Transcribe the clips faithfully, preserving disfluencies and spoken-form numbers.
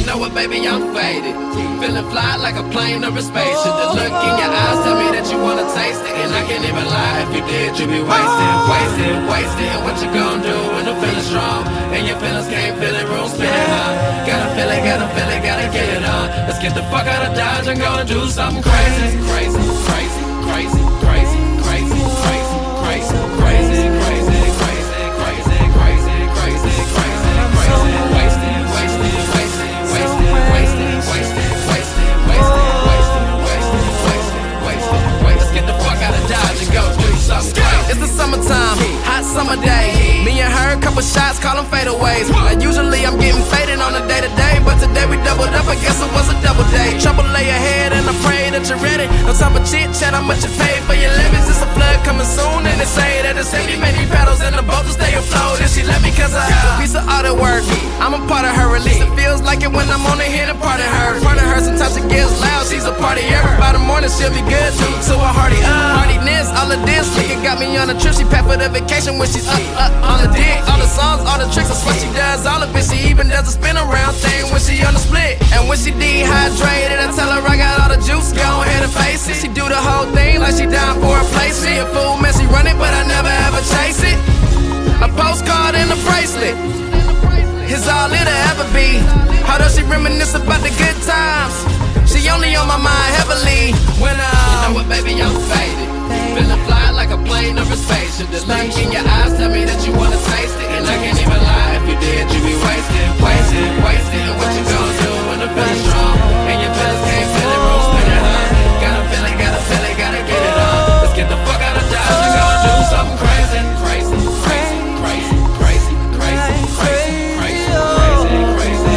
know what, baby, I'm faded. Feeling fly like a plane or a spaceship. The look in your eyes tell me that you wanna taste it, and I can't even lie. If you did, you be wasted, wasted, wasted. And what you gon' do when I'm feeling strong and your feelings can't feel it, room spinning, huh? Gotta feel it, gotta feel it, gotta get it on. Let's get the fuck out of Dodge and go and do something crazy, crazy, crazy, crazy, crazy, crazy, crazy, crazy, crazy, crazy, crazy, crazy, crazy, crazy, crazy, crazy, wasted, wasted, wasted, wasted, wasted, wasted, wasted, wasted, wasted, wasted, wasted, wasted. Let's get the fuck out of Dodge and go do something crazy. It's the summertime, hot summer day. Me and her, couple shots, call them fadeaways. Now usually I'm getting faded on a day to day, but today we doubled up. I guess it was a double day. Trouble lay ahead, and I pray that you're ready. No time for chit chat, how much you paid for your levies. It's a flood coming soon, and they say that it's eighty many paddles in the boat to stay afloat. And she let me cause I have a piece of artwork. I'm a part of her, at least it feels like it when I'm on the hit and part of her. Part of her, sometimes she gets loud, she's a partier. By the morning she'll be good too, so I hearty up. Hardiness, all of this, nigga got me on a trip. She packed for the vacation when she's up, up on the dick. All the songs, all the tricks, I swear she does all of it. She even does a spin around thing when she on the split. And when she dehydrated, I tell her I got all the juice, go ahead and face it. She do the whole thing like she down for a place. She a fool, man, she run it, but I never ever chase it. A postcard and a bracelet is all it'll ever be. How does she reminisce about the good times? She only on my mind heavily when I You know what, baby, I'm faded. Feeling fly like a plane or a spaceship. The look in your eyes tell me that you wanna taste it, and I can't even lie. If you did, you be wasted, wasted, wasted. And what you gon' do when the feeling's strong and your feelings can't feel it, room spinning, huh? Gotta feel it, gotta feel it, gotta get it on. Let's get the fuck out of Dodge and go and do something crazy, crazy, crazy, crazy, crazy, crazy, crazy, crazy, crazy, crazy, crazy,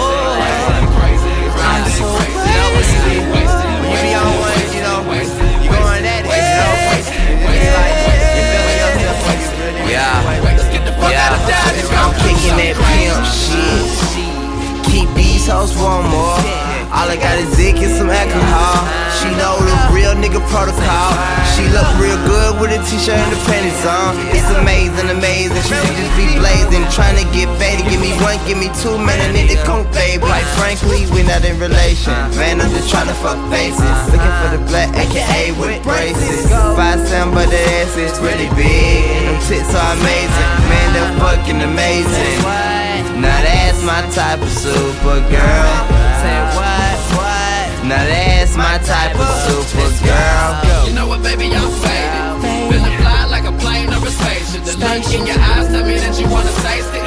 crazy, crazy, crazy, wasted. You be on one, you know, you going at it, you know, it's like you feeling yourself when you really Yeah, yeah, I'm kicking that pimp shit. Keep these hoes one more. All I got is Zick and some alcohol. She know the real nigga protocol. She look real good with a t-shirt and the panties on. It's amazing, amazing. She just be blazing, trying to get faded. Give me one, give me two, man, I need to come fade. Quite frankly, we not in relation. Man, I'm just trying to fuck faces. Looking for the black, aka with braces. Five seven, but the ass is really big. Them tits are amazing, man, they're fucking amazing. Now that's my type of super girl. Say what, what? Now that's my type of super girl. You know what, baby, I'm faded. Feeling fly like a plane or a spaceship. The look in your eyes tell me that you wanna taste it,